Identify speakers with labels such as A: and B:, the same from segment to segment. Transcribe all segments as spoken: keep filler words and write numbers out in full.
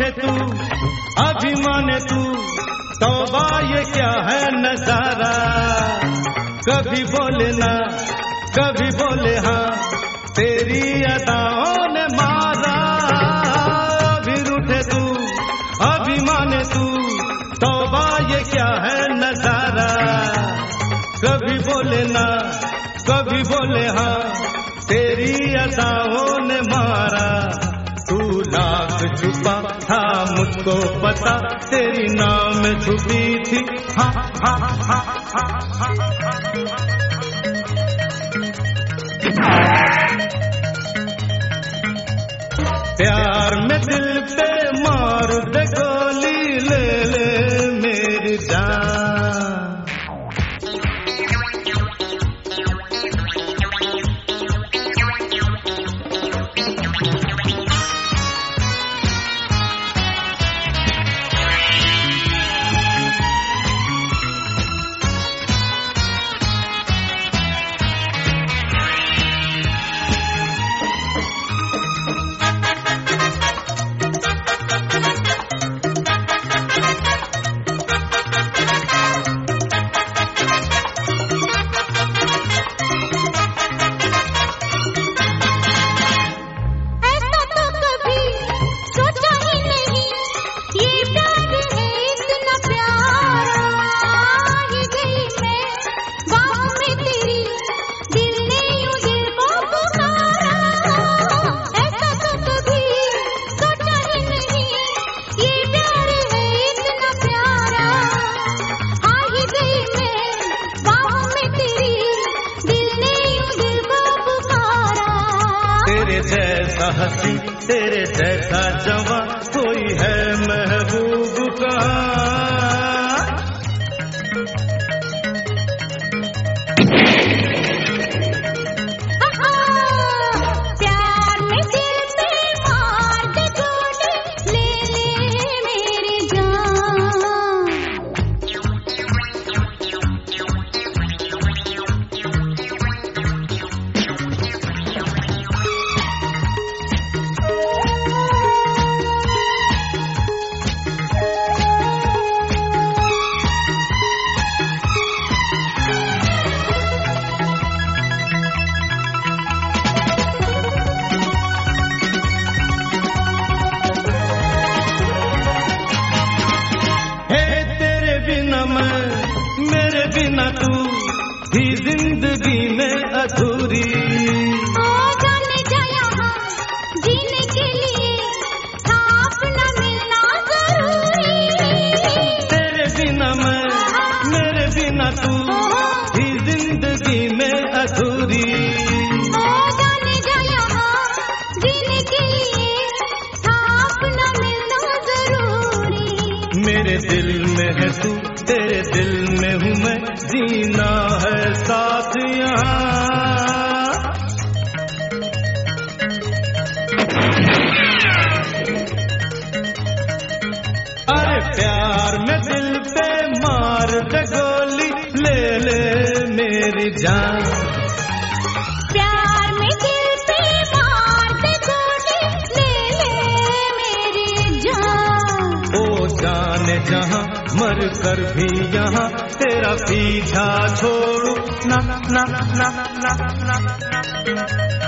A: रूठे तू अभिमाने तू, तौबा ये क्या है नजारा। कभी बोले ना कभी बोले हाँ, तेरी अदाओं ने मारा। अभी रूठे तू अभिमाने तू, तौबा ये क्या है नजारा। कभी बोले ना कभी बोले हाँ, तेरी अदाओं ने मारा। तू लाख छुपा था मुझको पता, तेरी नाम छुपी थी हाँ हाँ हाँ हाँ हाँ। प्यार में दिल पे मार दे गोली, ले ले मेरी जान। तेरे जैसा हंसी तेरे जैसा जवां कोई है महबूब का।
B: प्यार में दिल पे मार दे गोली, ले ले मेरी जान।
A: मेरे बिना तू ही जिंदगी में अधूरी।
B: ओ जाने जा यहाँ जीने के लिए था अपना मिलना जरूरी।
A: तेरे बिना मैं मेरे बिना तू ही जिंदगी में अधूरी।
B: ओ जाने जा यहाँ जीने के लिए था अपना मिलना जरूरी।
A: मेरे दिल में है तू तेरे दिल में हूँ मैं, जीना है साथ यहाँ। अरे प्यार में दिल पे मार दे गोली, ले ले मेरी जान।
B: प्यार में दिल पे मार दे गोली, ले ले मेरी जान।
A: ओ जाने जहाँ मर कर भी यहाँ तेरा पीछा छोड़ू ना ना ना ना ना ना।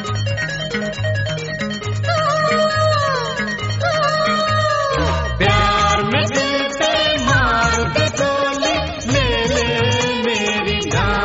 A: प्यार में दिल पे मार दे गोली, ले ले मेरी जान।